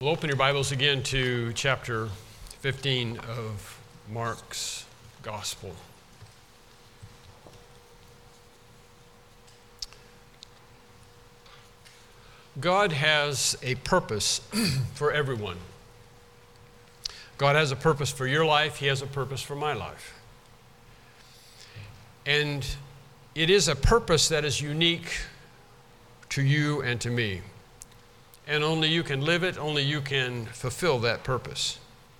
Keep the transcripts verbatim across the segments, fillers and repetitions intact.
We'll open your Bibles again to chapter fifteen of Mark's Gospel. God has a purpose for everyone. God has a purpose for your life. He has a purpose for my life. And it is a purpose that is unique to you and to me. And only you can live it, only you can fulfill that purpose.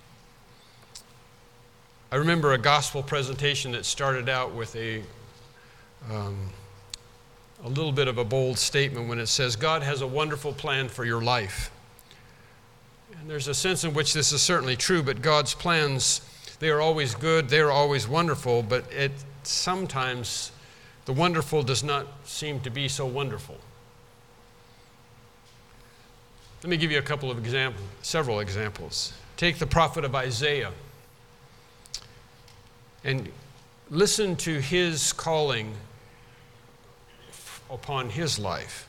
I remember a gospel presentation that started out with a, um, a little bit of a bold statement when it says, God has a wonderful plan for your life. And there's a sense in which this is certainly true, but God's plans, they are always good, they are always wonderful, but it sometimes the wonderful does not seem to be so wonderful. Let me give you a couple of examples, several examples. Take the prophet of Isaiah and listen to his calling upon his life.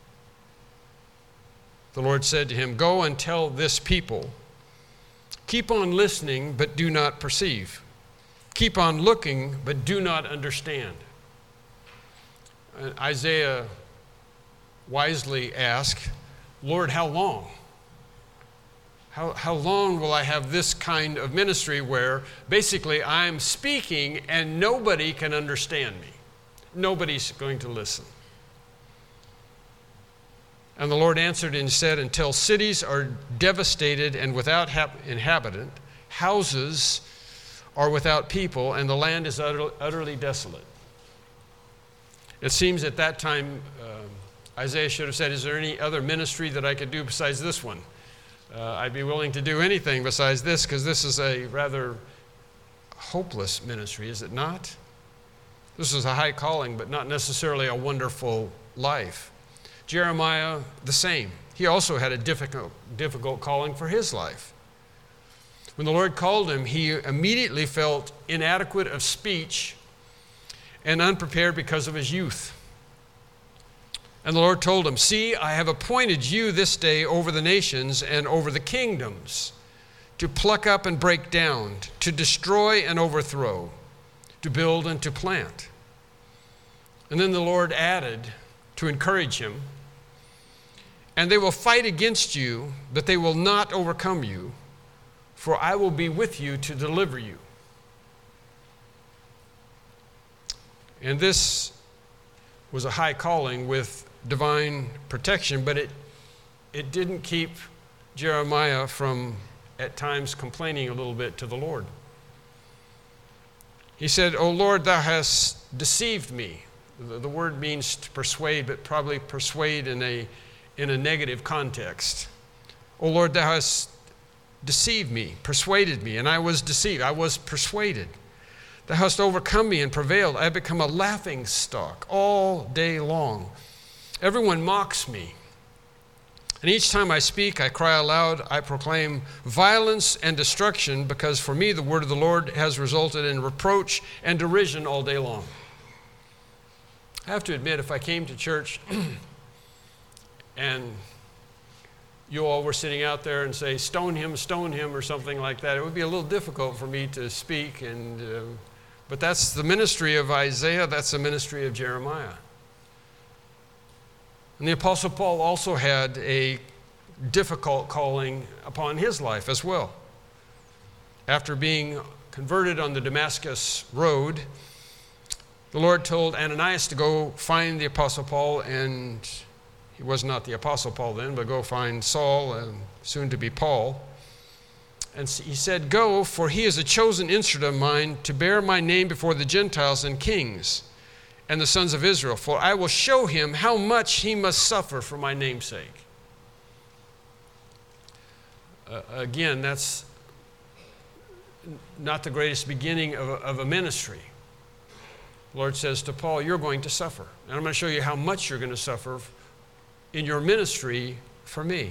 The Lord said to him, "Go and tell this people, keep on listening, but do not perceive. Keep on looking, but do not understand." And Isaiah wisely asked, Lord, how long? How, how long will I have this kind of ministry where basically I'm speaking and nobody can understand me? Nobody's going to listen. And the Lord answered and said, until cities are devastated and without inhabitant, houses are without people, and the land is utter, utterly desolate. It seems at that time, uh, Isaiah should have said, is there any other ministry that I could do besides this one? Uh, I'd be willing to do anything besides this, because this is a rather hopeless ministry, is it not? This is a high calling, but not necessarily a wonderful life. Jeremiah, the same. He also had a difficult, difficult calling for his life. When the Lord called him, he immediately felt inadequate of speech and unprepared because of his youth. And the Lord told him, see, I have appointed you this day over the nations and over the kingdoms, to pluck up and break down, to destroy and overthrow, to build and to plant. And then the Lord added, to encourage him, and they will fight against you, but they will not overcome you, for I will be with you to deliver you. And this was a high calling with divine protection, but it it didn't keep Jeremiah from at times complaining a little bit to the Lord. He said, O Lord, thou hast deceived me. The, the word means to persuade, but probably persuade in a in a negative context. O Lord, thou hast deceived me, persuaded me, and I was deceived. I was persuaded. Thou hast overcome me and prevailed. I have become a laughing stock all day long. Everyone mocks me. And each time I speak, I cry aloud, I proclaim violence and destruction, because for me the word of the Lord has resulted in reproach and derision all day long. I have to admit, if I came to church and you all were sitting out there and say, stone him, stone him, or something like that, it would be a little difficult for me to speak. And uh, but that's the ministry of Isaiah, that's the ministry of Jeremiah. And the Apostle Paul also had a difficult calling upon his life as well. After being converted on the Damascus road, the Lord told Ananias to go find the Apostle Paul, and he was not the Apostle Paul then, but go find Saul, and soon to be Paul. And he said, go, for he is a chosen instrument of mine to bear my name before the Gentiles and kings and the sons of Israel, for I will show him how much he must suffer for my name's sake. Uh, again, that's not the greatest beginning of a, of a ministry. The Lord says to Paul, you're going to suffer. And I'm going to show you how much you're going to suffer in your ministry for me.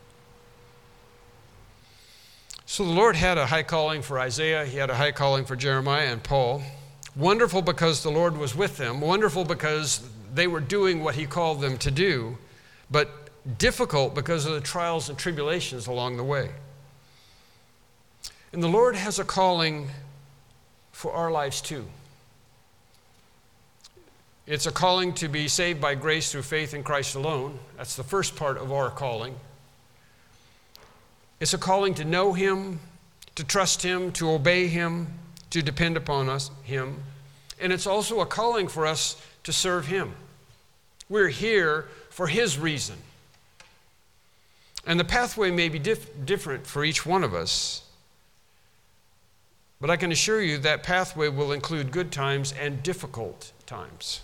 So the Lord had a high calling for Isaiah. He had a high calling for Jeremiah and Paul. Wonderful because the Lord was with them. Wonderful because they were doing what he called them to do. But difficult because of the trials and tribulations along the way. And the Lord has a calling for our lives too. It's a calling to be saved by grace through faith in Christ alone. That's the first part of our calling. It's a calling to know Him, to trust Him, to obey Him, to depend upon us, Him. And it's also a calling for us to serve Him. We're here for His reason. And the pathway may be dif- different for each one of us, but I can assure you that pathway will include good times and difficult times.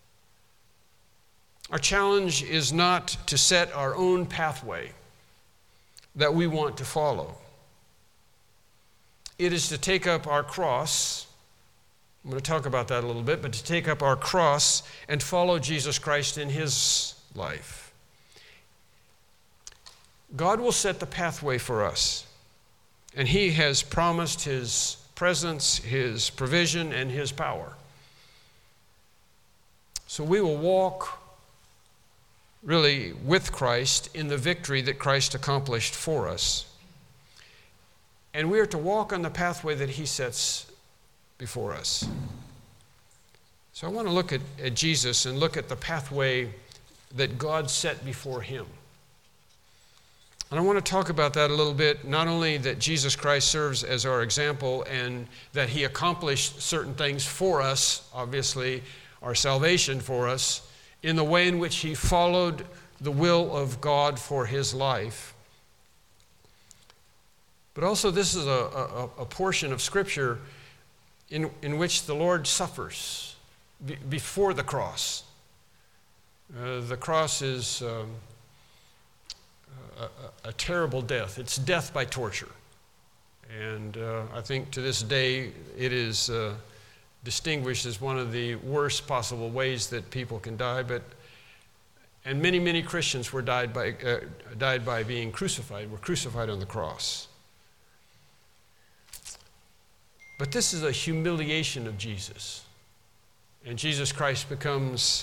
Our challenge is not to set our own pathway that we want to follow. It is to take up our cross. I'm going to talk about that a little bit, but to take up our cross and follow Jesus Christ in His life. God will set the pathway for us, and He has promised His presence, His provision, and His power. So we will walk really with Christ in the victory that Christ accomplished for us. And we are to walk on the pathway that He sets before us. So I want to look at, at Jesus and look at the pathway that God set before Him. And I want to talk about that a little bit, not only that Jesus Christ serves as our example and that He accomplished certain things for us, obviously our salvation for us, in the way in which He followed the will of God for His life. But also this is a, a, a portion of Scripture in, in which the Lord suffers be, before the cross. Uh, the cross is um, a, a, a terrible death. It's death by torture. And uh, I think to this day it is uh, distinguished as one of the worst possible ways that people can die. But and many, many Christians were died by uh, died by being crucified, were crucified on the cross. But this is a humiliation of Jesus. And Jesus Christ becomes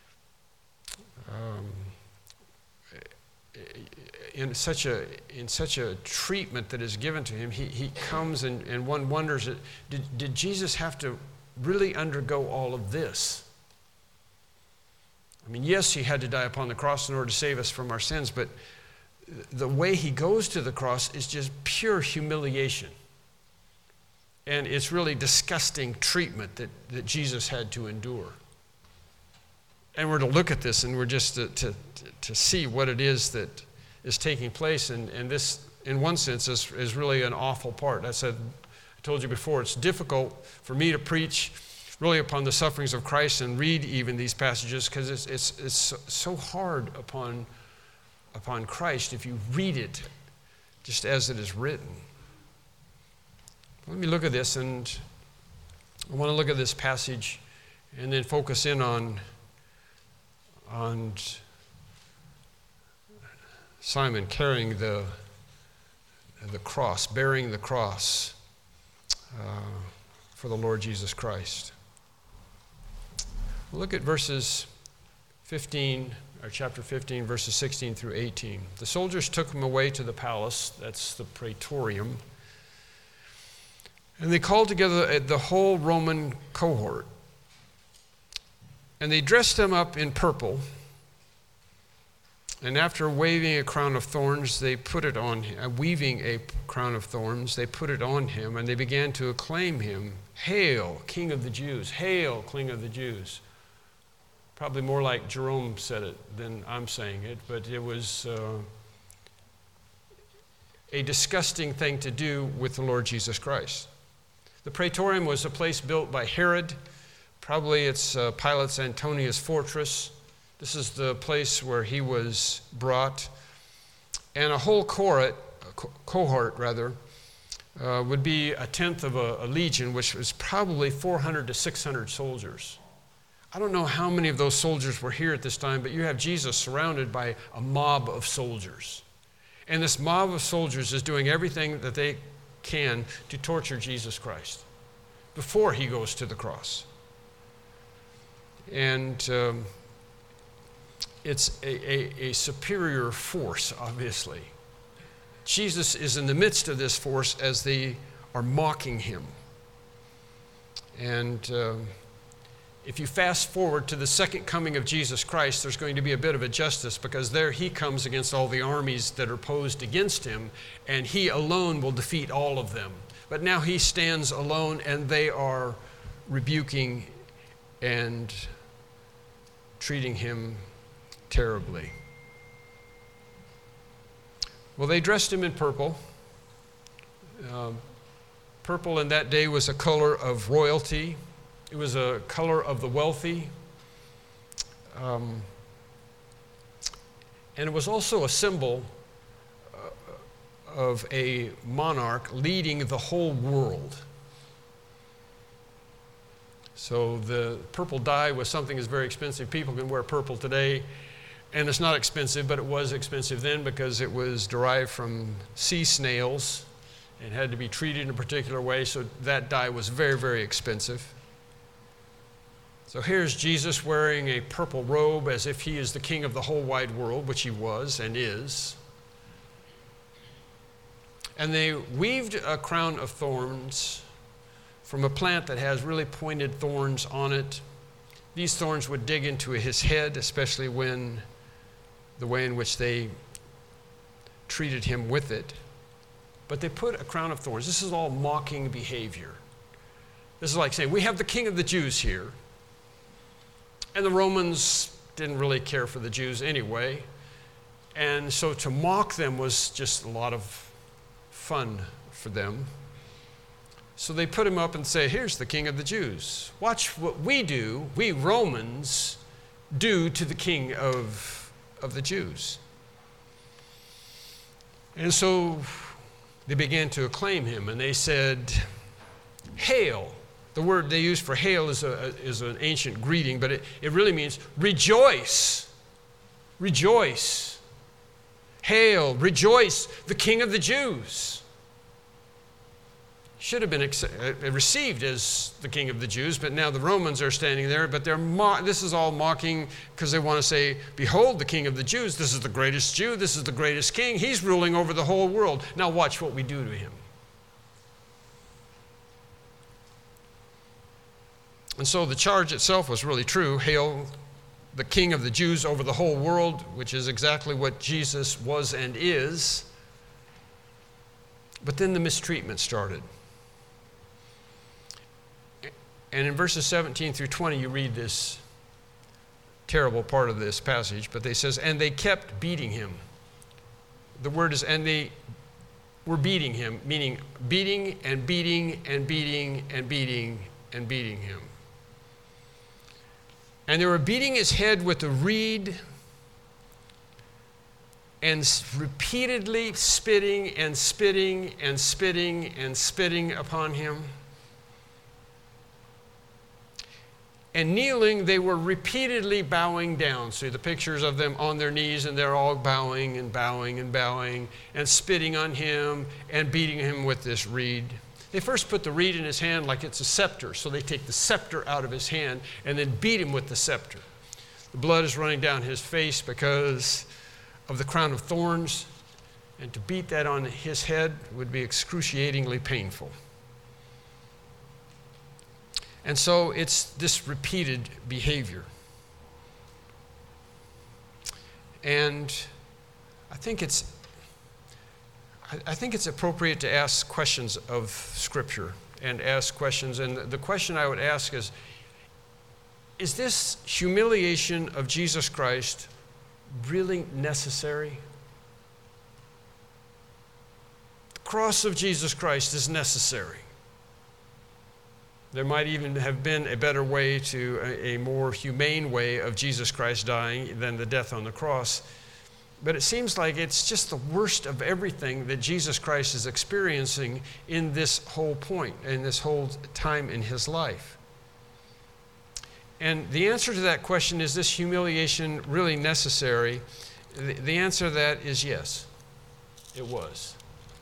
um, in such a in such a treatment that is given to Him. He, he comes and, and one wonders, did, did Jesus have to really undergo all of this? I mean, yes, He had to die upon the cross in order to save us from our sins, but the way He goes to the cross is just pure humiliation. And it's really disgusting treatment that, that Jesus had to endure. And we're to look at this and we're just to, to, to see what it is that is taking place. And, and this, in one sense, is, is really an awful part. I said, I told you before, it's difficult for me to preach really upon the sufferings of Christ and read even these passages because it's, it's, it's so hard upon, upon Christ if you read it just as it is written. Let me look at this, and I want to look at this passage and then focus in on, on Simon carrying the, the cross, bearing the cross uh, for the Lord Jesus Christ. We'll look at verses fifteen, or chapter fifteen, verses sixteen through eighteen. The soldiers took him away to the palace, that's the praetorium, and they called together the whole Roman cohort. And they dressed him up in purple. And after waving a crown of thorns, they put it on him, uh, weaving a crown of thorns, they put it on him, and they began to acclaim him, "Hail, King of the Jews! Hail, King of the Jews!" Probably more like Jerome said it than I'm saying it, but it was uh, a disgusting thing to do with the Lord Jesus Christ. The praetorium was a place built by Herod. Probably it's uh, Pilate's Antonia's fortress. This is the place where he was brought. And a whole cohort, cohort rather, uh, would be a tenth of a, a legion, which was probably four hundred to six hundred soldiers. I don't know how many of those soldiers were here at this time, but you have Jesus surrounded by a mob of soldiers. And this mob of soldiers is doing everything that they can to torture Jesus Christ before He goes to the cross. And um, it's a, a, a superior force, obviously. Jesus is in the midst of this force as they are mocking him. And uh, if you fast forward to the second coming of Jesus Christ, there's going to be a bit of a justice, because there he comes against all the armies that are posed against him, and he alone will defeat all of them. But now he stands alone, and they are rebuking and treating him terribly. Well, they dressed him in purple. Um, purple in that day was a color of royalty. It was a color of the wealthy. Um, and it was also a symbol uh, of a monarch leading the whole world. So the purple dye was something that's very expensive. People can wear purple today, and it's not expensive, but it was expensive then because it was derived from sea snails and had to be treated in a particular way, so that dye was very, very expensive. So here's Jesus wearing a purple robe as if he is the king of the whole wide world, which he was and is. And they weaved a crown of thorns from a plant that has really pointed thorns on it. These thorns would dig into his head, especially when the way in which they treated him with it. But they put a crown of thorns. This is all mocking behavior. This is like saying, we have the king of the Jews here. And the Romans didn't really care for the Jews anyway. And so to mock them was just a lot of fun for them. So they put him up and say, here's the king of the Jews. Watch what we do, we Romans, do to the king of, of the Jews. And so they began to acclaim him, and they said, hail. The word they use for hail is, a, is an ancient greeting, but it, it really means rejoice. Rejoice. Hail, rejoice, the king of the Jews. Should have been ex- received as the king of the Jews, but now the Romans are standing there, but they're mo- this is all mocking because they want to say, behold, the king of the Jews. This is the greatest Jew. This is the greatest king. He's ruling over the whole world. Now watch what we do to him. And so the charge itself was really true. Hail, the king of the Jews over the whole world, which is exactly what Jesus was and is. But then the mistreatment started. And in verses seventeen through twenty, you read this terrible part of this passage, but they says, and they kept beating him. The word is, and they were beating him, meaning beating and beating and beating and beating and beating him. And they were beating his head with a reed and repeatedly spitting and spitting and spitting and spitting upon him. And kneeling, they were repeatedly bowing down. See the pictures of them on their knees, and they're all bowing and bowing and bowing and spitting on him and beating him with this reed. They first put the reed in his hand like it's a scepter. So they take the scepter out of his hand and then beat him with the scepter. The blood is running down his face because of the crown of thorns. And to beat that on his head would be excruciatingly painful. And so it's this repeated behavior. And I think it's I think it's appropriate to ask questions of Scripture and ask questions. And the question I would ask is, is this humiliation of Jesus Christ really necessary? The cross of Jesus Christ is necessary. There might even have been a better way to, a, a more humane way of Jesus Christ dying than the death on the cross. But it seems like it's just the worst of everything that Jesus Christ is experiencing in this whole point, in this whole time in his life. And the answer to that question, is this humiliation really necessary? The, the answer to that is yes, it was.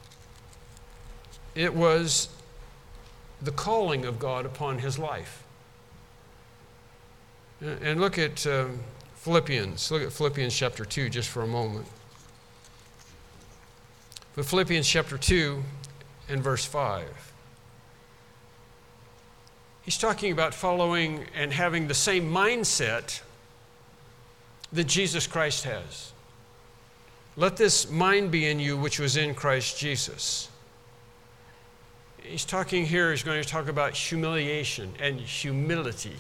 It was the calling of God upon his life. And look at um, Philippians. Look at Philippians chapter two just for a moment. But Philippians chapter two and verse five. He's talking about following and having the same mindset that Jesus Christ has. Let this mind be in you which was in Christ Jesus. He's talking here, he's going to talk about humiliation and humility.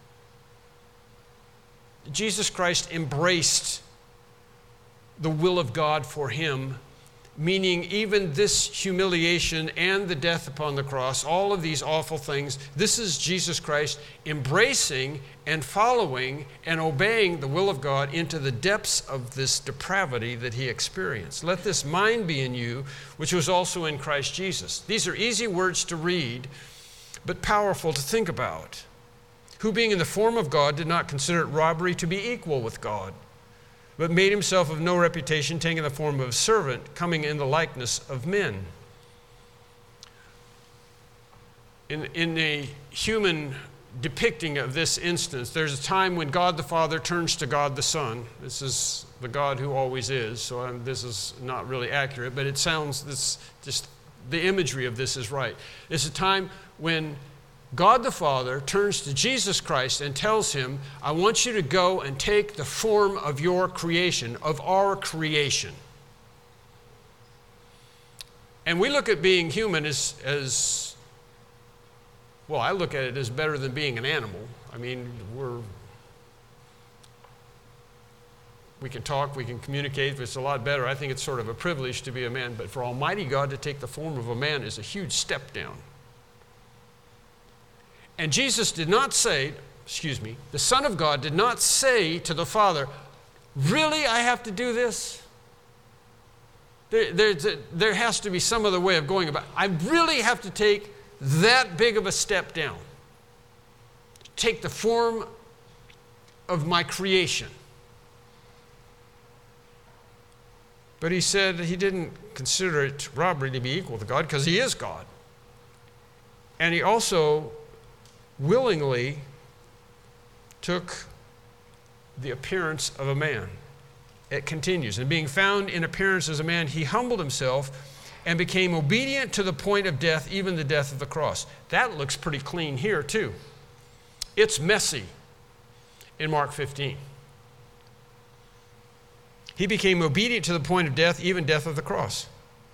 Jesus Christ embraced the will of God for him, meaning even this humiliation and the death upon the cross, all of these awful things, this is Jesus Christ embracing and following and obeying the will of God into the depths of this depravity that he experienced. Let this mind be in you, which was also in Christ Jesus. These are easy words to read, but powerful to think about. Who being in the form of God did not consider it robbery to be equal with God, but made himself of no reputation, taking the form of a servant, coming in the likeness of men. In, in a human depicting of this instance, there's a time when God the Father turns to God the Son. This is the God who always is, so I'm, this is not really accurate, but it sounds, this, just the imagery of this is right. It's a time when God the Father turns to Jesus Christ and tells him, I want you to go and take the form of your creation, of our creation. And we look at being human as, as, well, I look at it as better than being an animal. I mean, we're, we can talk, we can communicate, it's a lot better. I think it's sort of a privilege to be a man, but for Almighty God to take the form of a man is a huge step down. And Jesus did not say, excuse me, the Son of God did not say to the Father, really, I have to do this? There, there, there has to be some other way of going about it. I really have to take that big of a step down. Take the form of my creation. But he said he didn't consider it robbery to be equal to God because he is God. And he also willingly took the appearance of a man. It continues. And being found in appearance as a man, he humbled himself and became obedient to the point of death, even the death of the cross. That looks pretty clean here too. It's messy in Mark fifteen. He became obedient to the point of death, even death of the cross.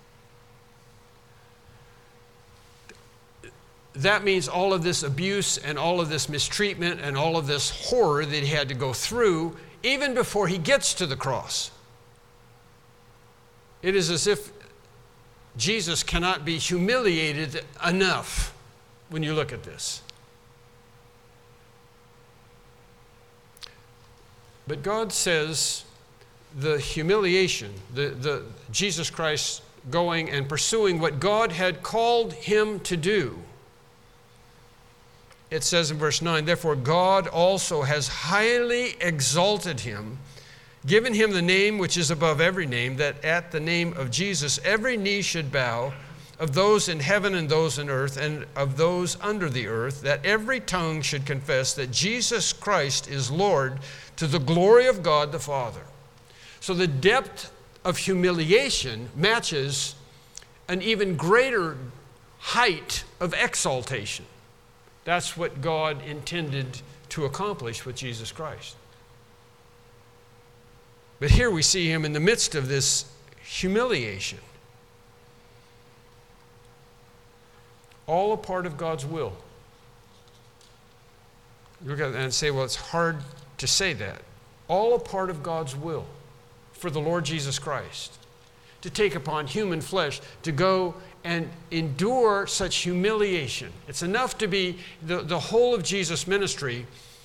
That means all of this abuse and all of this mistreatment and all of this horror that he had to go through even before he gets to the cross. It is as if Jesus cannot be humiliated enough when you look at this. But God says the humiliation, the, the Jesus Christ going and pursuing what God had called him to do. It says in verse nine, therefore God also has highly exalted him, given him the name which is above every name, that at the name of Jesus every knee should bow, of those in heaven and those in earth and of those under the earth, that every tongue should confess that Jesus Christ is Lord, to the glory of God the Father. So the depth of humiliation matches an even greater height of exaltation. That's what God intended to accomplish with Jesus Christ. But here we see him in the midst of this humiliation. All a part of God's will. You look at it and say, well, it's hard to say that. All a part of God's will for the Lord Jesus Christ. To take upon human flesh, to go and endure such humiliation. It's enough to be, the, the whole of Jesus' ministry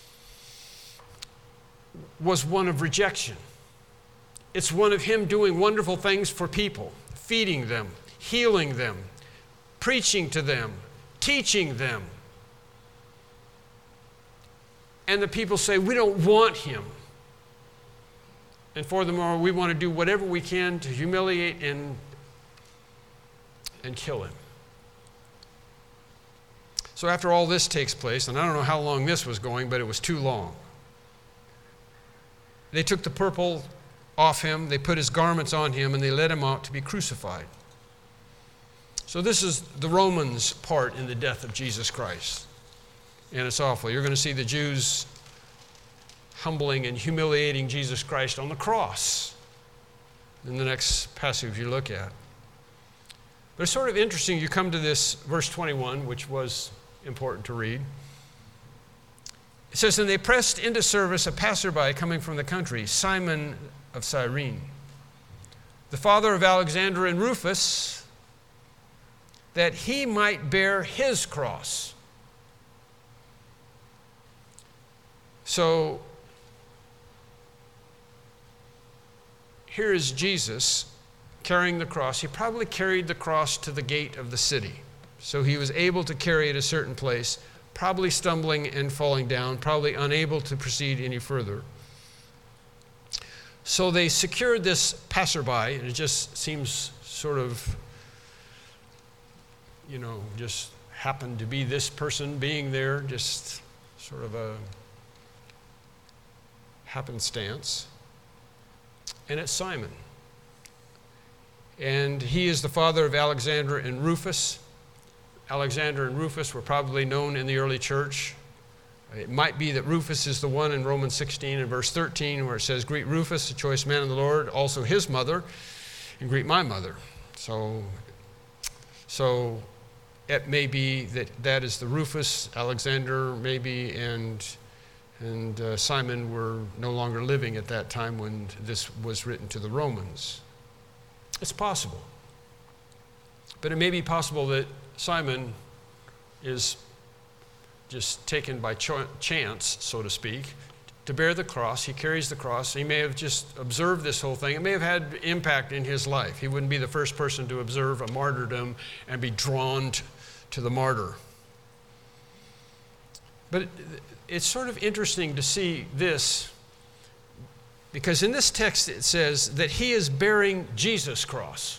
was one of rejection. It's one of him doing wonderful things for people, feeding them, healing them, preaching to them, teaching them. And the people say, we don't want him. And furthermore, we want to do whatever we can to humiliate and, and kill him. So after all this takes place, and I don't know how long this was going, but it was too long. They took the purple off him, they put his garments on him, and they led him out to be crucified. So this is the Romans' part in the death of Jesus Christ. And it's awful. You're going to see the Jews humbling and humiliating Jesus Christ on the cross in the next passage you look at. But it's sort of interesting. You come to this verse twenty-one, which was important to read. It says, and they pressed into service a passerby coming from the country, Simon of Cyrene, the father of Alexander and Rufus, that he might bear his cross. So here is Jesus carrying the cross. He probably carried the cross to the gate of the city. So he was able to carry it a certain place, probably stumbling and falling down, probably unable to proceed any further. So they secured this passerby, and it just seems sort of, you know, just happened to be this person being there, just sort of a happenstance. And it's Simon. And he is the father of Alexander and Rufus. Alexander and Rufus were probably known in the early church. It might be that Rufus is the one in Romans sixteen and verse thirteen where it says, greet Rufus, a choice man of the Lord, also his mother, and greet my mother. So, so it may be that that is the Rufus, Alexander maybe, and, and uh, Simon were no longer living at that time when this was written to the Romans. It's possible. But it may be possible that Simon is just taken by ch- chance, so to speak, to bear the cross. He carries the cross. He may have just observed this whole thing. It may have had impact in his life. He wouldn't be the first person to observe a martyrdom and be drawn t- to the martyr. But it, it's sort of interesting to see this, because in this text it says that he is bearing Jesus' cross.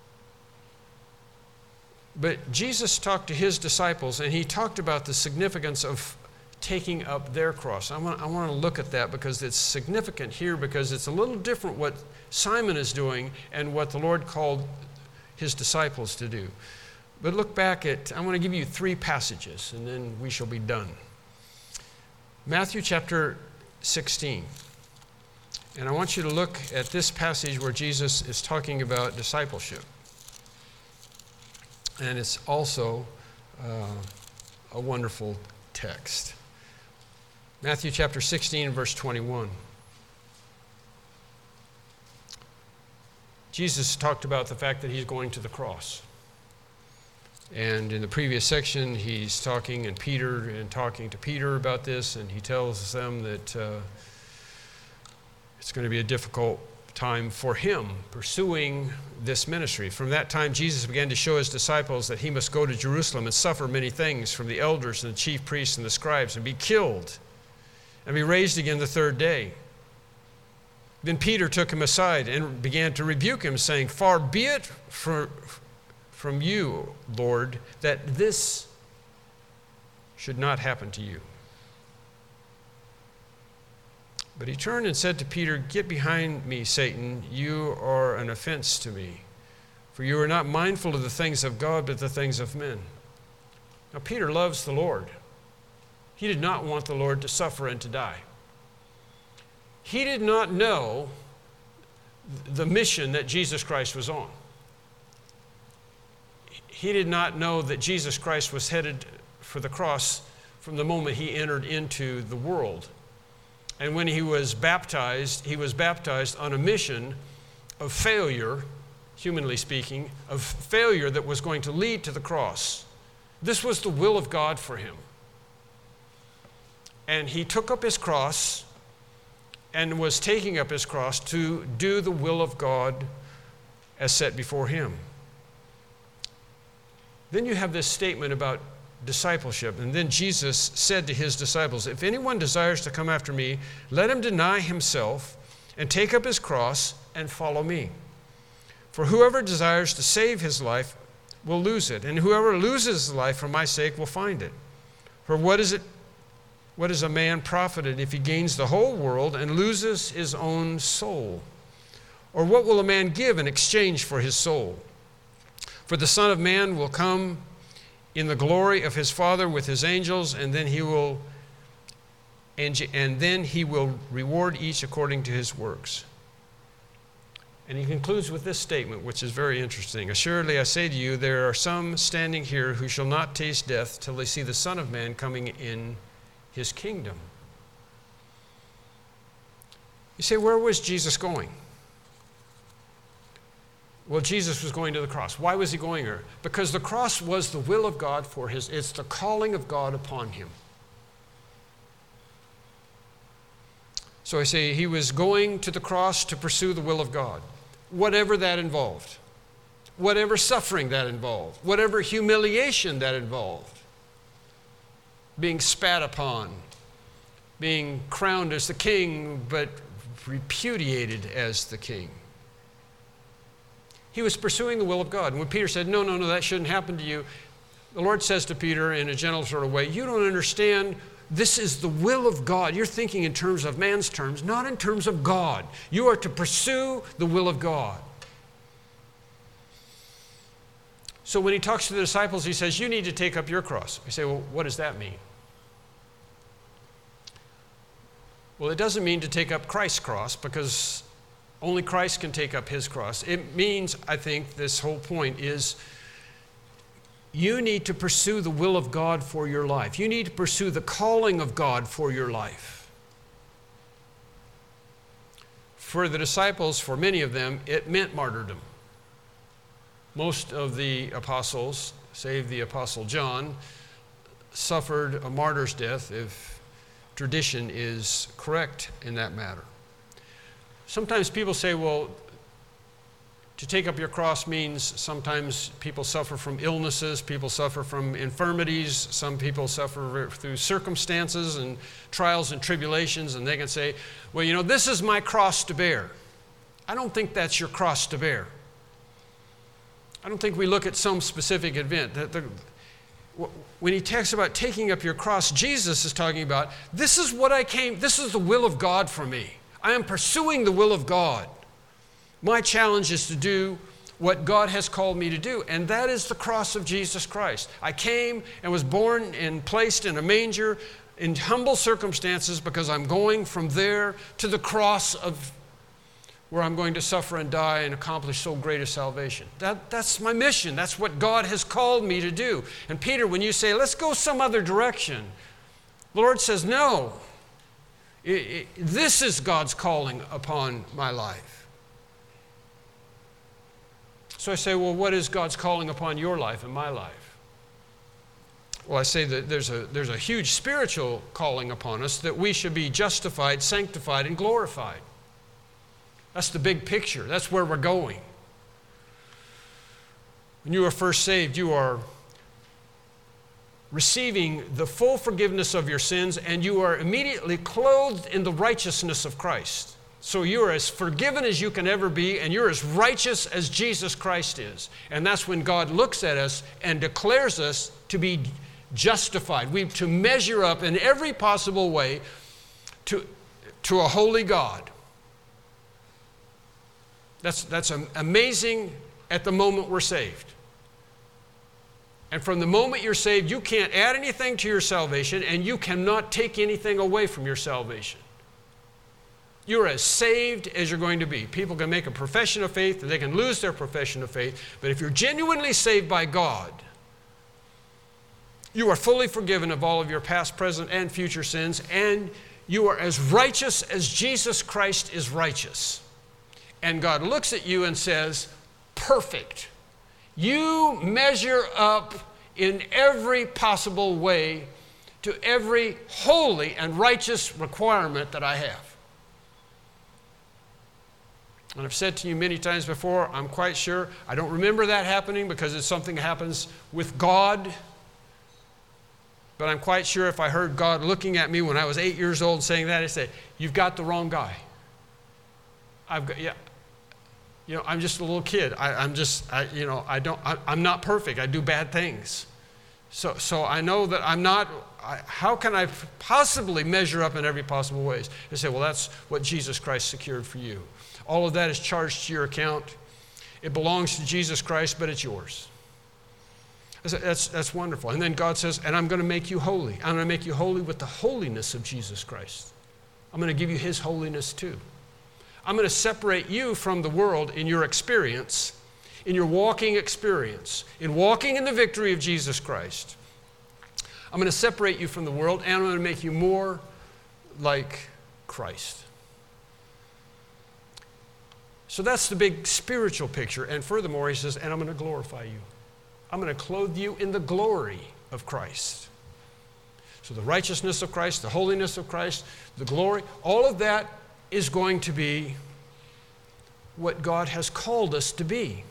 But Jesus talked to his disciples, and he talked about the significance of taking up their cross. I want, I want to look at that because it's significant here, because it's a little different what Simon is doing and what the Lord called his disciples to do. But look back at, I want to give you three passages, and then we shall be done. Matthew chapter sixteen. And I want you to look at this passage where Jesus is talking about discipleship. And it's also uh, a wonderful text. Matthew chapter sixteen, verse twenty-one. Jesus talked about the fact that he's going to the cross. And in the previous section, he's talking and Peter and talking to Peter about this, and he tells them that uh, it's going to be a difficult time for him pursuing this ministry. From that time, Jesus began to show his disciples that he must go to Jerusalem and suffer many things from the elders and the chief priests and the scribes, and be killed and be raised again the third day. Then Peter took him aside and began to rebuke him, saying, far be it from, from you, Lord, that this should not happen to you. But he turned and said to Peter, get behind me, Satan, you are an offense to me, for you are not mindful of the things of God, but the things of men. Now Peter loves the Lord. He did not want the Lord to suffer and to die. He did not know the mission that Jesus Christ was on. He did not know that Jesus Christ was headed for the cross from the moment he entered into the world. And when he was baptized, he was baptized on a mission of failure, humanly speaking, of failure that was going to lead to the cross. This was the will of God for him. And he took up his cross and was taking up his cross to do the will of God as set before him. Then you have this statement about discipleship. And then Jesus said to his disciples, if anyone desires to come after me, let him deny himself and take up his cross and follow me. For whoever desires to save his life will lose it, and whoever loses his life for my sake will find it. For what is it What is a man profited if he gains the whole world and loses his own soul? Or what will a man give in exchange for his soul? For the Son of Man will come in the glory of his Father with his angels, and then he will and, and then he will reward each according to his works. And he concludes with this statement, which is very interesting. Assuredly, I say to you, there are some standing here who shall not taste death till they see the Son of Man coming in his kingdom. You say, where was Jesus going? Well, Jesus was going to the cross. Why was he going there? Because the cross was the will of God for his, it's the calling of God upon him. So I say he was going to the cross to pursue the will of God, whatever that involved, whatever suffering that involved, whatever humiliation that involved. Being spat upon, being crowned as the king, but repudiated as the king. He was pursuing the will of God. And when Peter said, no, no, no, that shouldn't happen to you, the Lord says to Peter in a gentle sort of way, you don't understand, this is the will of God. You're thinking in terms of man's terms, not in terms of God. You are to pursue the will of God. So when he talks to the disciples, he says, you need to take up your cross. I say, well, what does that mean? Well, it doesn't mean to take up Christ's cross, because only Christ can take up his cross. It means, I think, this whole point is you need to pursue the will of God for your life. You need to pursue the calling of God for your life. For the disciples, for many of them, it meant martyrdom. Most of the apostles, save the Apostle John, suffered a martyr's death, if tradition is correct in that matter. Sometimes people say, well, to take up your cross means sometimes people suffer from illnesses, people suffer from infirmities, some people suffer through circumstances and trials and tribulations, and they can say, well, you know, this is my cross to bear. I don't think that's your cross to bear. I don't think we look at some specific event. The, the, when he talks about taking up your cross, Jesus is talking about, this is what I came, this is the will of God for me. I am pursuing the will of God. My challenge is to do what God has called me to do, and that is the cross of Jesus Christ. I came and was born and placed in a manger in humble circumstances because I'm going from there to the cross of where I'm going to suffer and die and accomplish so great a salvation. That, that's my mission. That's what God has called me to do. And Peter, when you say, let's go some other direction, the Lord says, no. It, it, this is God's calling upon my life. So I say, well, what is God's calling upon your life and my life? Well, I say that there's a, there's a huge spiritual calling upon us that we should be justified, sanctified, and glorified. That's the big picture. That's where we're going. When you are first saved, you are receiving the full forgiveness of your sins, and you are immediately clothed in the righteousness of Christ. So you're as forgiven as you can ever be, and you're as righteous as Jesus Christ is. And that's when God looks at us and declares us to be justified. We to measure up in every possible way to, to a holy God. That's, that's amazing at the moment we're saved. And from the moment you're saved, you can't add anything to your salvation, and you cannot take anything away from your salvation. You're as saved as you're going to be. People can make a profession of faith, and they can lose their profession of faith, but if you're genuinely saved by God, you are fully forgiven of all of your past, present, and future sins, and you are as righteous as Jesus Christ is righteous. And God looks at you and says, perfect. You measure up in every possible way to every holy and righteous requirement that I have. And I've said to you many times before, I'm quite sure, I don't remember that happening because it's something that happens with God. But I'm quite sure if I heard God looking at me when I was eight years old saying that, I'd say, you've got the wrong guy. I've got, yeah. You know, I'm just a little kid. I, I'm just, I, you know, I don't, I, I'm not perfect. I do bad things. So, so I know that I'm not, I, how can I possibly measure up in every possible ways? They say, well, that's what Jesus Christ secured for you. All of that is charged to your account. It belongs to Jesus Christ, but it's yours. That's, that's wonderful. And then God says, and I'm going to make you holy. I'm going to make you holy with the holiness of Jesus Christ. I'm going to give you his holiness too. I'm going to separate you from the world in your experience, in your walking experience, in walking in the victory of Jesus Christ. I'm going to separate you from the world, and I'm going to make you more like Christ. So that's the big spiritual picture. And furthermore, he says, and I'm going to glorify you. I'm going to clothe you in the glory of Christ. So the righteousness of Christ, the holiness of Christ, the glory, all of that is going to be what God has called us to be.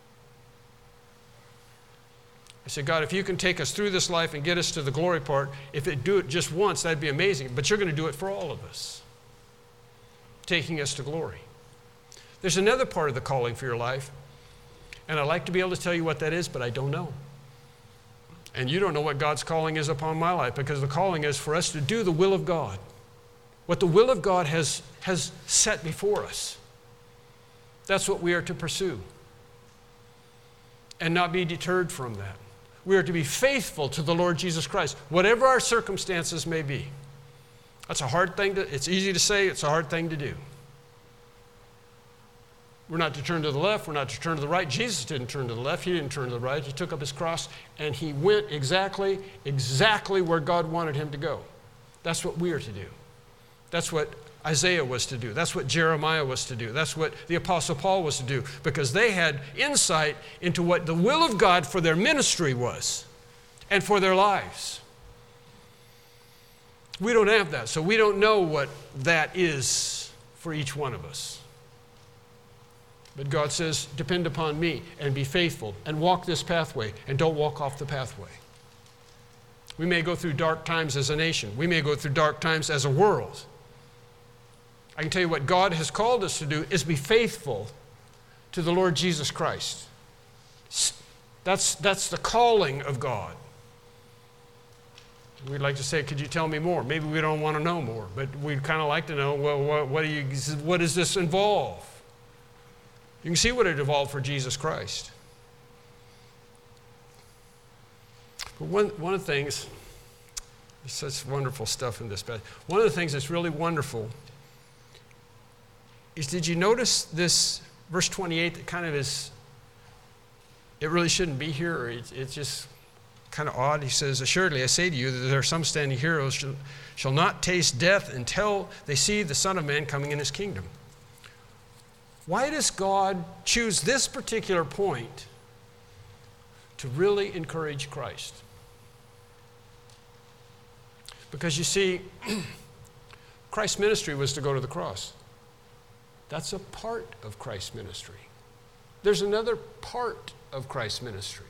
I said, God, if you can take us through this life and get us to the glory part, if it do it just once, that'd be amazing. But you're going to do it for all of us, taking us to glory. There's another part of the calling for your life, and I'd like to be able to tell you what that is, but I don't know. And you don't know what God's calling is upon my life, because the calling is for us to do the will of God, what the will of God has, has set before us. That's what we are to pursue, and not be deterred from that. We are to be faithful to the Lord Jesus Christ, whatever our circumstances may be. That's a hard thing to, it's easy to say, it's a hard thing to do. We're not to turn to the left, we're not to turn to the right. Jesus didn't turn to the left, he didn't turn to the right. He took up his cross and he went exactly, exactly where God wanted him to go. That's what we are to do. That's what Isaiah was to do. That's what Jeremiah was to do. That's what the Apostle Paul was to do, because they had insight into what the will of God for their ministry was and for their lives. We don't have that, so we don't know what that is for each one of us. But God says, depend upon me and be faithful and walk this pathway and don't walk off the pathway. We may go through dark times as a nation. We may go through dark times as a world. I can tell you what God has called us to do is be faithful to the Lord Jesus Christ. That's, that's the calling of God. We'd like to say, could you tell me more? Maybe we don't want to know more, but we'd kind of like to know, well, what, what, do you, what does this involve? You can see what it involved for Jesus Christ. But one, one of the things, there's such wonderful stuff in this passage. One of the things that's really wonderful is, did you notice this verse twenty-eight that kind of is, it really shouldn't be here, or it's, it's just kind of odd. He says, assuredly I say to you that there are some standing here who shall, shall not taste death until they see the Son of Man coming in his kingdom. Why does God choose this particular point to really encourage Christ? Because you see, Christ's ministry was to go to the cross. That's a part of Christ's ministry. There's another part of Christ's ministry,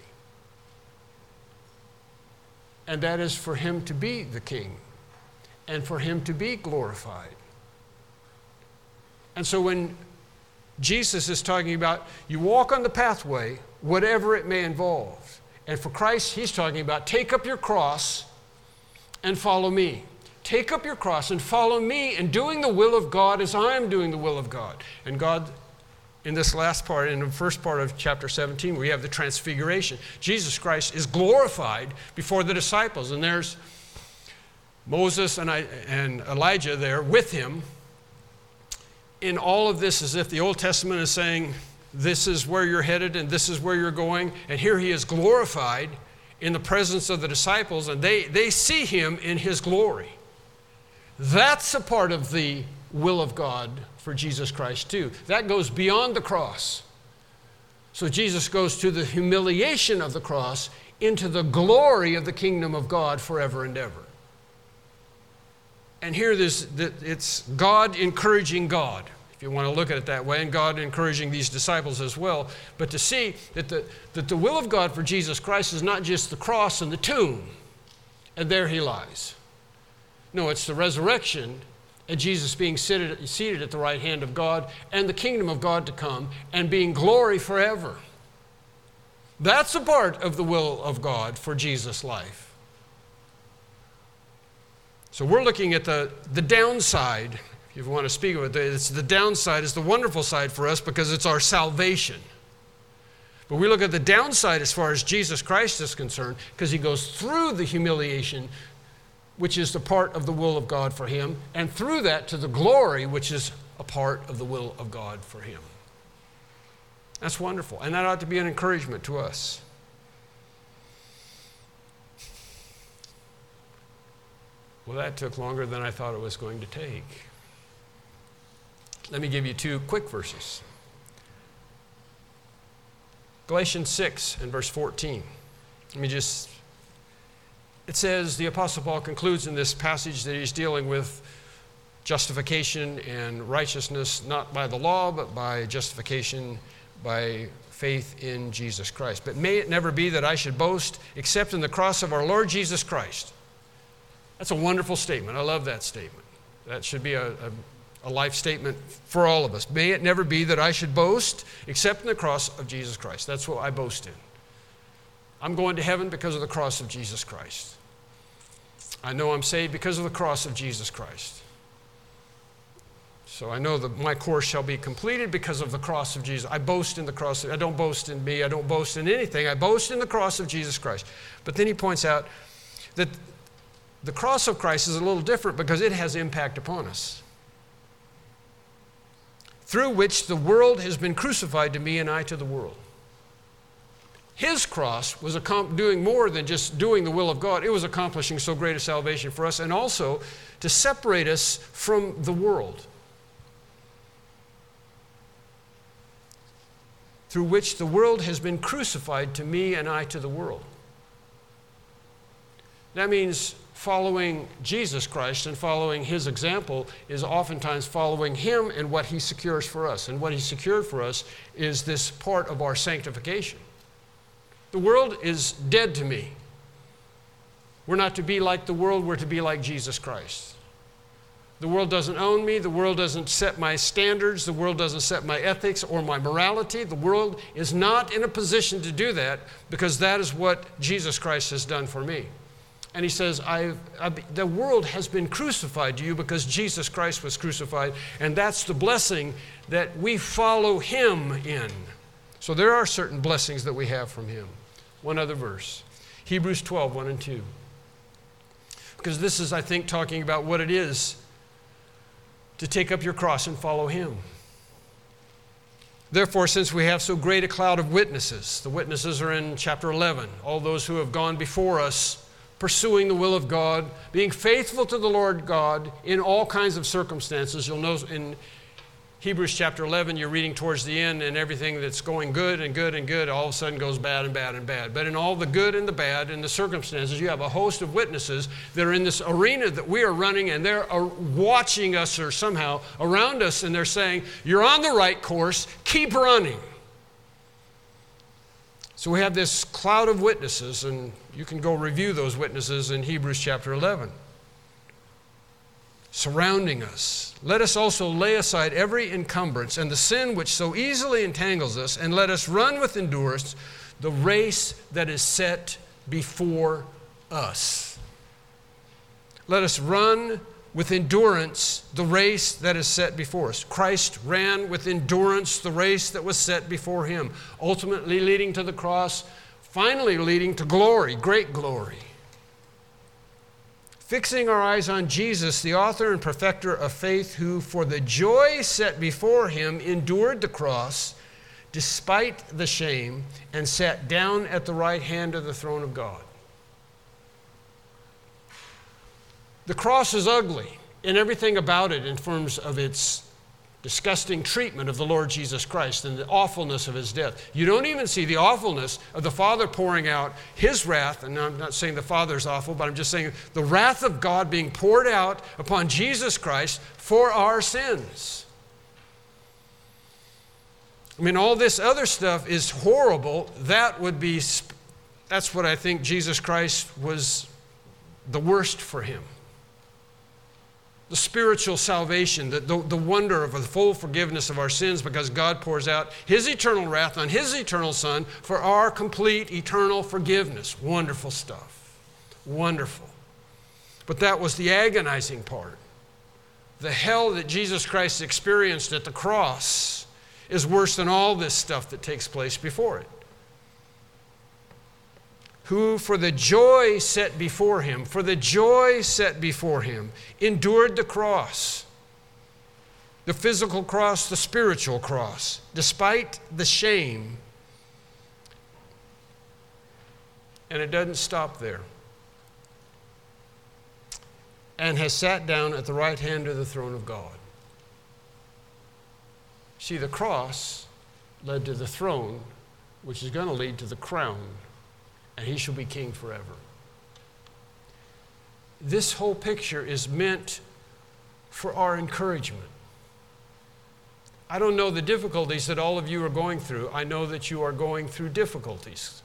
and that is for him to be the king and for him to be glorified. And so when Jesus is talking about you walk on the pathway, whatever it may involve. And for Christ, he's talking about take up your cross and follow me. Take up your cross and follow me in doing the will of God as I am doing the will of God. And God, in this last part, in the first part of chapter seventeen, we have the transfiguration. Jesus Christ is glorified before the disciples. And there's Moses and, I, and Elijah there with him. In all of this, as if the Old Testament is saying, this is where you're headed and this is where you're going. And here he is glorified in the presence of the disciples, and they, they see him in his glory. That's a part of the will of God for Jesus Christ too. That goes beyond the cross. So Jesus goes to the humiliation of the cross into the glory of the kingdom of God forever and ever. And here there's, it's God encouraging God, if you want to look at it that way, and God encouraging these disciples as well. But to see that the, that the will of God for Jesus Christ is not just the cross and the tomb, and there he lies. No, it's the resurrection and Jesus being seated, seated at the right hand of God and the kingdom of God to come and being glory forever. That's a part of the will of God for Jesus' life. So we're looking at the, the downside, if you want to speak of it. It's the downside is the wonderful side for us because it's our salvation. But we look at the downside as far as Jesus Christ is concerned because he goes through the humiliation, which is the part of the will of God for him, and through that to the glory, which is a part of the will of God for him. That's wonderful, and that ought to be an encouragement to us. Well, that took longer than I thought it was going to take. Let me give you two quick verses. Galatians six and verse fourteen. Let me just, it says, the Apostle Paul concludes in this passage that he's dealing with justification and righteousness, not by the law, but by justification by faith in Jesus Christ. But may it never be that I should boast except in the cross of our Lord Jesus Christ. That's a wonderful statement. I love that statement. That should be a, a, a life statement for all of us. May it never be that I should boast except in the cross of Jesus Christ. That's what I boast in. I'm going to heaven because of the cross of Jesus Christ. I know I'm saved because of the cross of Jesus Christ. So I know that my course shall be completed because of the cross of Jesus. I boast in the cross. I don't boast in me. I don't boast in anything. I boast in the cross of Jesus Christ. But then he points out that the cross of Christ is a little different because it has impact upon us, through which the world has been crucified to me and I to the world. His cross was doing more than just doing the will of God. It was accomplishing so great a salvation for us, and also to separate us from the world, through which the world has been crucified to me and I to the world. That means following Jesus Christ and following his example is oftentimes following him and what he secures for us. And what he secured for us is this part of our sanctification. The world is dead to me. We're not to be like the world, we're to be like Jesus Christ. The world doesn't own me. The world doesn't set my standards. The world doesn't set my ethics or my morality. The world is not in a position to do that because that is what Jesus Christ has done for me. And he says, I've, I've, the world has been crucified to you because Jesus Christ was crucified, and that's the blessing that we follow him in. So there are certain blessings that we have from him. One other verse, Hebrews twelve, one and two. Because this is, I think, talking about what it is to take up your cross and follow him. Therefore, since we have so great a cloud of witnesses, the witnesses are in chapter eleven, all those who have gone before us, pursuing the will of God, being faithful to the Lord God in all kinds of circumstances. You'll know in Hebrews chapter eleven, you're reading towards the end, and everything that's going good and good and good all of a sudden goes bad and bad and bad. But in all the good and the bad and the circumstances, you have a host of witnesses that are in this arena that we are running, and they're watching us or somehow around us, and they're saying, you're on the right course, keep running. So we have this cloud of witnesses, and you can go review those witnesses in Hebrews chapter eleven. Surrounding us. Let us also lay aside every encumbrance and the sin which so easily entangles us, and let us run with endurance the race that is set before us. Let us run with endurance the race that is set before us. Christ ran with endurance the race that was set before him, ultimately leading to the cross, finally leading to glory, great glory. Fixing our eyes on Jesus, the author and perfecter of faith, who for the joy set before him endured the cross, despite the shame, and sat down at the right hand of the throne of God. The cross is ugly in everything about it in terms of its disgusting treatment of the Lord Jesus Christ and the awfulness of his death. You don't even see the awfulness of the Father pouring out his wrath, and I'm not saying the Father's awful, but I'm just saying the wrath of God being poured out upon Jesus Christ for our sins. I mean, all this other stuff is horrible. That would be, that's what I think Jesus Christ was the worst for him. the spiritual salvation, the, the, the wonder of the full forgiveness of our sins because God pours out His eternal wrath on His eternal Son for our complete eternal forgiveness. Wonderful stuff. Wonderful. But that was the agonizing part. The hell that Jesus Christ experienced at the cross is worse than all this stuff that takes place before it. Who for the joy set before Him, for the joy set before Him, endured the cross. The physical cross, the spiritual cross, despite the shame. And it doesn't stop there. And has sat down at the right hand of the throne of God. See, the cross led to the throne, which is going to lead to the crown, and He shall be king forever. This whole picture is meant for our encouragement. I don't know the difficulties that all of you are going through. I know that you are going through difficulties.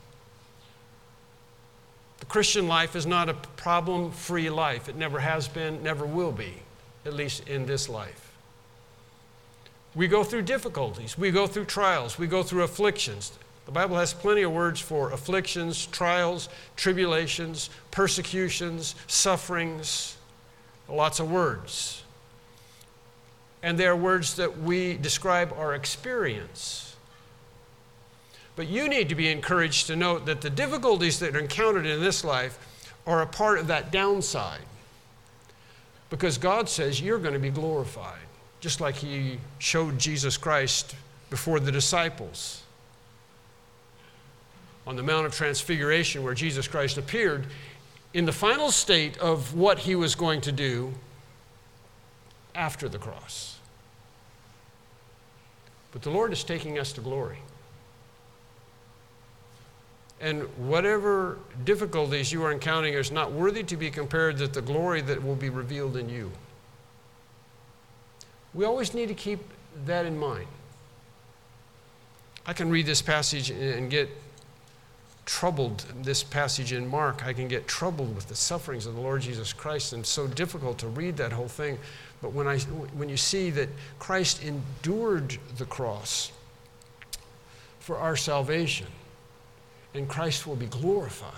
The Christian life is not a problem-free life. It never has been, never will be, at least in this life. We go through difficulties. We go through trials. We go through afflictions. The Bible has plenty of words for afflictions, trials, tribulations, persecutions, sufferings, lots of words. And they are words that we describe our experience. But you need to be encouraged to note that the difficulties that are encountered in this life are a part of that downside. Because God says you're going to be glorified, just like He showed Jesus Christ before the disciples. On the Mount of Transfiguration, where Jesus Christ appeared in the final state of what He was going to do after the cross. But the Lord is taking us to glory. And whatever difficulties you are encountering is not worthy to be compared with the glory that will be revealed in you. We always need to keep that in mind. I can read this passage and get troubled, this passage in Mark, I can get troubled with the sufferings of the Lord Jesus Christ, and it's so difficult to read that whole thing. But when I, when you see that Christ endured the cross for our salvation, and Christ will be glorified,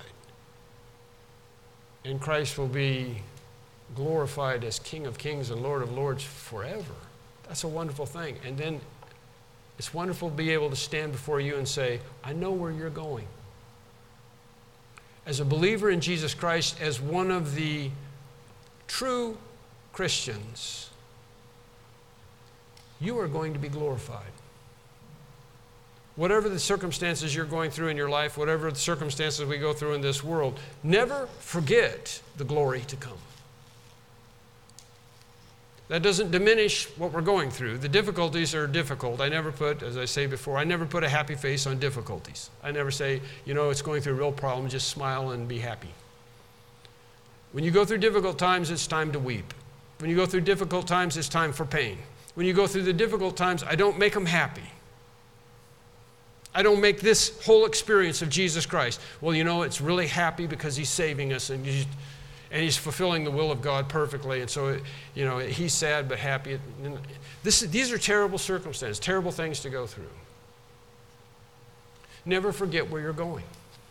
and Christ will be glorified as King of Kings and Lord of Lords forever. That's a wonderful thing. And then it's wonderful to be able to stand before you and say, I know where you're going. As a believer in Jesus Christ, as one of the true Christians, you are going to be glorified. Whatever the circumstances you're going through in your life, whatever the circumstances we go through in this world, never forget the glory to come. That doesn't diminish what we're going through. The difficulties are difficult. I never put, as I say before, I never put a happy face on difficulties. I never say, you know, it's going through a real problem, just smile and be happy. When you go through difficult times, it's time to weep. When you go through difficult times, it's time for pain. When you go through the difficult times, I don't make them happy. I don't make this whole experience of Jesus Christ, well, you know, it's really happy because He's saving us and He's, and he's fulfilling the will of God perfectly. And so, you know, He's sad but happy. This, these are terrible circumstances, terrible things to go through. Never forget where you're going.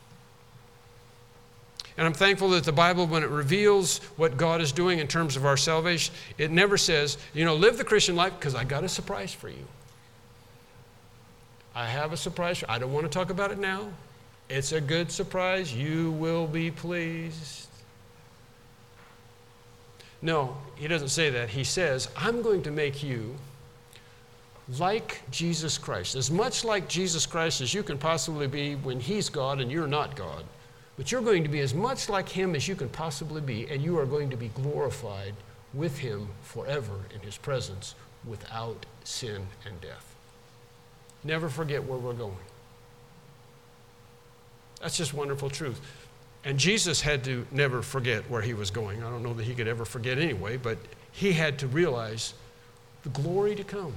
And I'm thankful that the Bible, when it reveals what God is doing in terms of our salvation, it never says, you know, live the Christian life because I got a surprise for you. I have a surprise. I don't want to talk about it now. It's a good surprise. You will be pleased. No, He doesn't say that. He says, I'm going to make you like Jesus Christ, as much like Jesus Christ as you can possibly be when He's God and you're not God. But you're going to be as much like Him as you can possibly be, and you are going to be glorified with Him forever in His presence without sin and death. Never forget where we're going. That's just wonderful truth. And Jesus had to never forget where He was going. I don't know that He could ever forget anyway, but He had to realize the glory to come.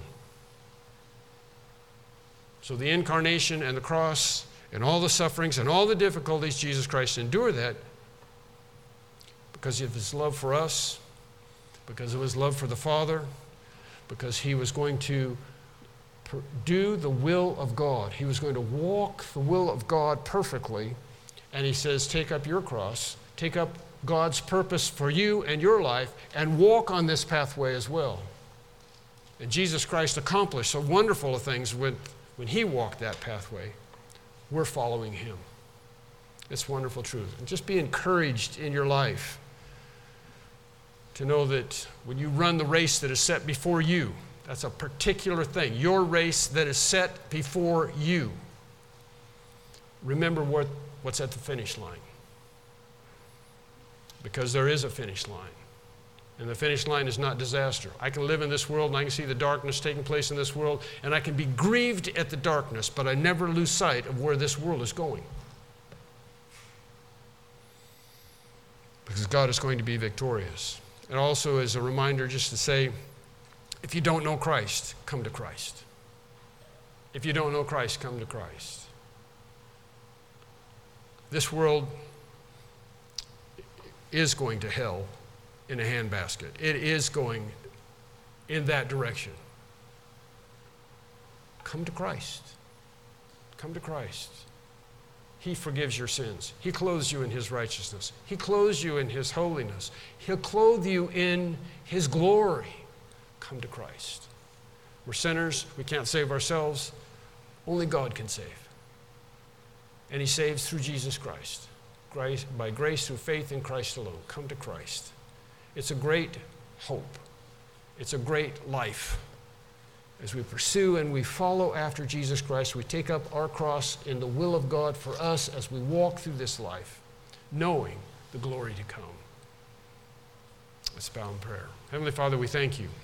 So the incarnation and the cross and all the sufferings and all the difficulties, Jesus Christ endured that because of His love for us, because of his love for the Father, because he was going to do the will of God. He was going to walk the will of God perfectly. And he says, take up your cross, take up God's purpose for you and your life, and walk on this pathway as well. And Jesus Christ accomplished so wonderful things when, when he walked that pathway. We're following him. It's wonderful truth. And just be encouraged in your life to know that when you run the race that is set before you, that's a particular thing, your race that is set before you. Remember what, what's at the finish line. Because there is a finish line. And the finish line is not disaster. I can live in this world and I can see the darkness taking place in this world, and I can be grieved at the darkness, but I never lose sight of where this world is going. Because God is going to be victorious. It also is a reminder just to say, if you don't know Christ, come to Christ. If you don't know Christ, come to Christ. This world is going to hell in a handbasket. It is going in that direction. Come to Christ. Come to Christ. He forgives your sins. He clothes you in his righteousness. He clothes you in his holiness. He'll clothe you in his glory. Come to Christ. We're sinners. We can't save ourselves. Only God can save. And he saves through Jesus Christ. Grace, by grace through faith in Christ alone. Come to Christ. It's a great hope. It's a great life. As we pursue and we follow after Jesus Christ, we take up our cross in the will of God for us as we walk through this life, knowing the glory to come. Let's bow in prayer. Heavenly Father, we thank you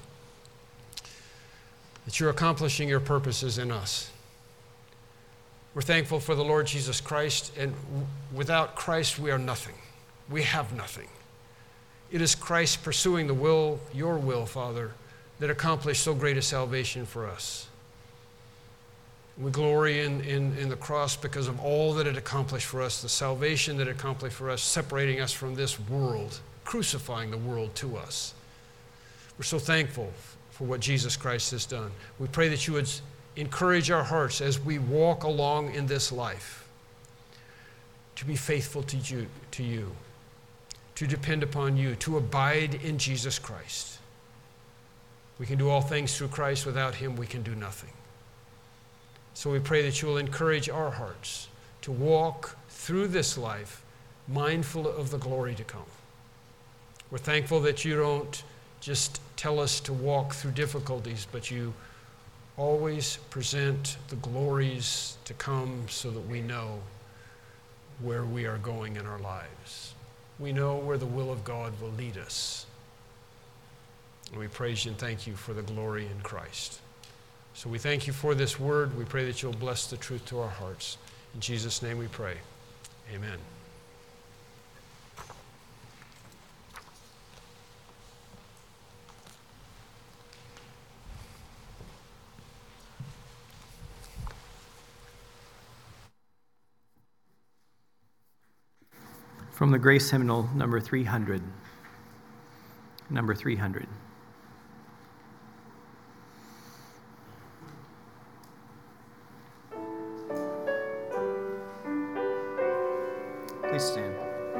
that you're accomplishing your purposes in us. We're thankful for the Lord Jesus Christ, and without Christ we are nothing. We have nothing. It is Christ pursuing the will, your will, Father, that accomplished so great a salvation for us. We glory in, in, in the cross because of all that it accomplished for us, the salvation that it accomplished for us, separating us from this world, crucifying the world to us. We're so thankful for what Jesus Christ has done. We pray that you would encourage our hearts as we walk along in this life to be faithful to you, to you, to depend upon you, to abide in Jesus Christ. We can do all things through Christ. Without him, we can do nothing. So we pray that you will encourage our hearts to walk through this life mindful of the glory to come. We're thankful that you don't just tell us to walk through difficulties, but you always present the glories to come so that we know where we are going in our lives. We know where the will of God will lead us. And we praise you and thank you for the glory in Christ. So we thank you for this word. We pray that you'll bless the truth to our hearts. In Jesus' name we pray. Amen. From the Grace Hymnal, number three hundred. Number three hundred. Please stand.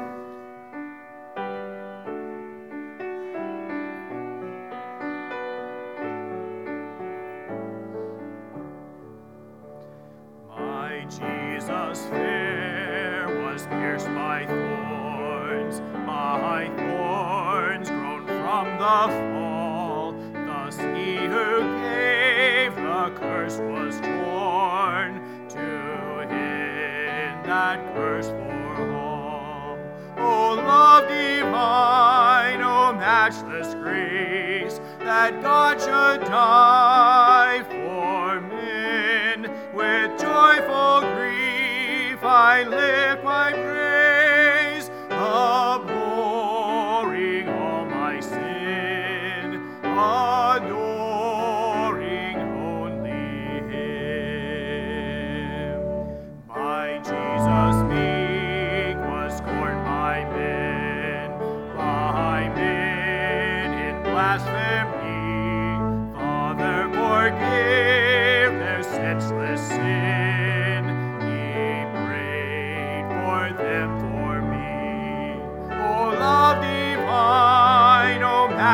My Jesus fair was pierced by thorns, by thorns grown from the fall. Thus he who gave the curse was torn, to him that curse for all. O love divine, O matchless grace, that God should die for men. With joyful grief I lift my praise, abhorring all my sin, adoring only him. My Jesus meek was scorned by men, by men in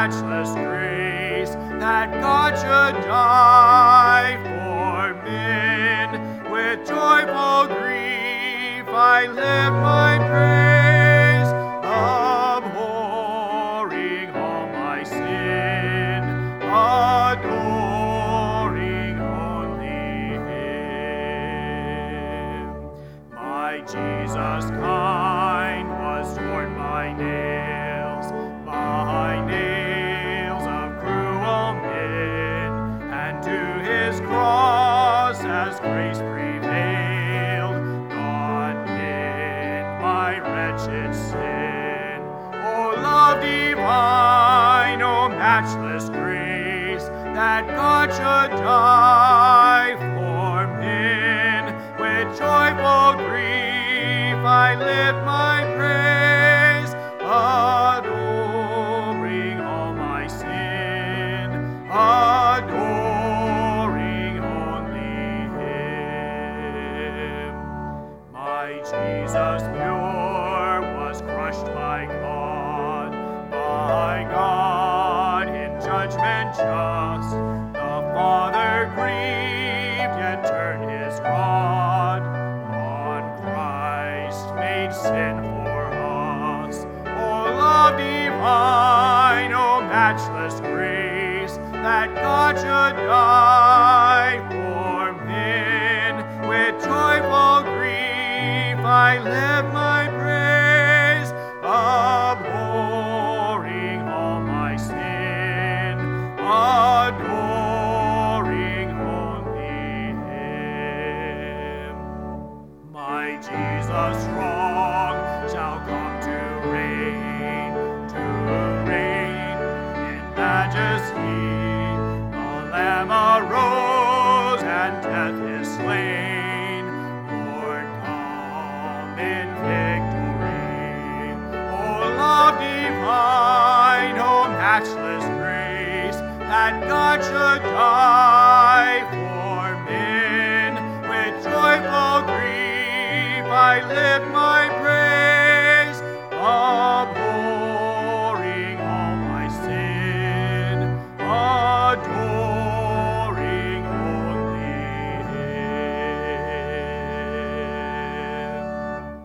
matchless grace that God should die for men. With joyful grief I lift my praise, abhorring all my sin, adoring only Him. My Jesus kind was torn by nails, by nails of cruel men, and to His cross as grace prevailed, God bent my wretched sin. O love divine, O matchless grace, that God should die for men. With joyful grief I lift my praise, adoring all my sin, adoring only Him. My Jesus pure was crushed by God, by God in judgment just. The Father grieved, yet turned His rod on Christ, made sin for us. O love divine, O matchless grace, that God should die for men. With joyful grief I lift my praise, abhorring all my sin, adoring only Him. My Jesus strong shall come to reign, to reign in majesty. The Lamb arose and death is slain. Lord, come in victory. O love divine, O matchless grace, that God should die for men. With joyful grief I lift my praise, abhorring all my sin, adoring only Him.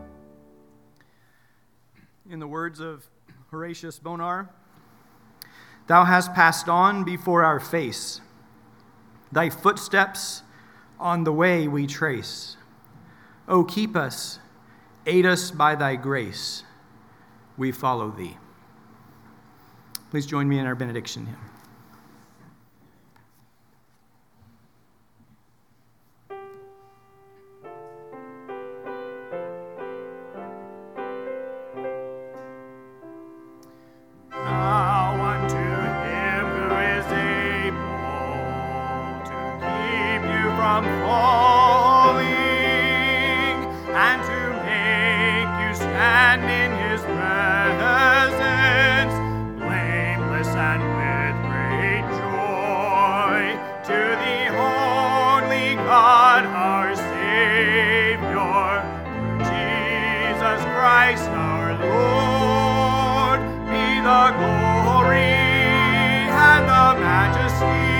In the words of Horatius Bonar, Thou hast passed on before our face, Thy footsteps on the way we trace. O keep us, aid us by Thy grace, we follow Thee. Please join me in our benediction hymn. Now unto Him who is able to keep you from falling, and to make you stand in His presence, blameless and with great joy, to the only God our Savior, through Jesus Christ our Lord, be the glory and the majesty